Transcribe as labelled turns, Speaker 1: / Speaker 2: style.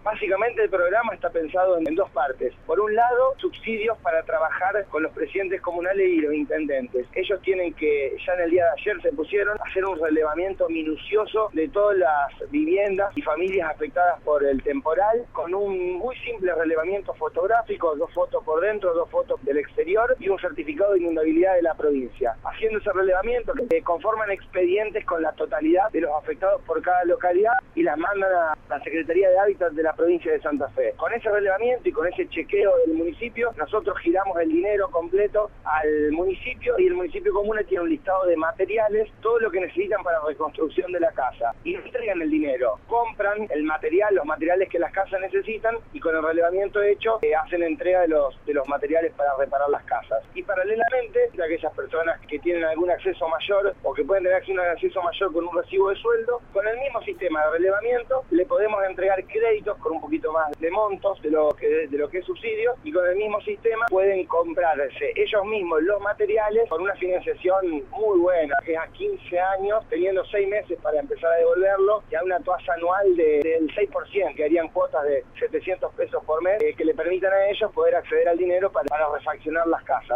Speaker 1: Básicamente el programa está pensado en dos partes. Por un lado, subsidios para trabajar con los presidentes comunales y los intendentes. Ellos tienen que, ya en el día de ayer se pusieron a hacer un relevamiento minucioso de todas las viviendas y familias afectadas por el temporal, con un muy simple relevamiento fotográfico, 2 fotos por dentro, 2 fotos del exterior y un certificado de inundabilidad de la provincia. Haciendo ese relevamiento, conforman expedientes con la totalidad de los afectados por cada localidad y las mandan a la Secretaría de Hábitat de la provincia de Santa Fe. Con ese relevamiento y con ese chequeo del municipio, nosotros giramos el dinero completo al municipio y el municipio común tiene un listado de materiales, todo lo que necesitan para la reconstrucción de la casa. Y entregan el dinero, compran el material, los materiales que las casas necesitan y con el relevamiento hecho hacen entrega de los materiales para reparar las casas. Y paralelamente, aquellas personas que tienen algún acceso mayor o que pueden tener un acceso mayor con un recibo de sueldo, con el mismo sistema de relevamiento le podemos entregar créditos con un poquito más de montos de lo que es subsidio, y con el mismo sistema pueden comprarse ellos mismos los materiales con una financiación muy buena, que es a 15 años, teniendo 6 meses para empezar a devolverlo, y a una tasa anual del 6%, que harían cuotas de 700 pesos por mes, que le permitan a ellos poder acceder al dinero para refaccionar las casas.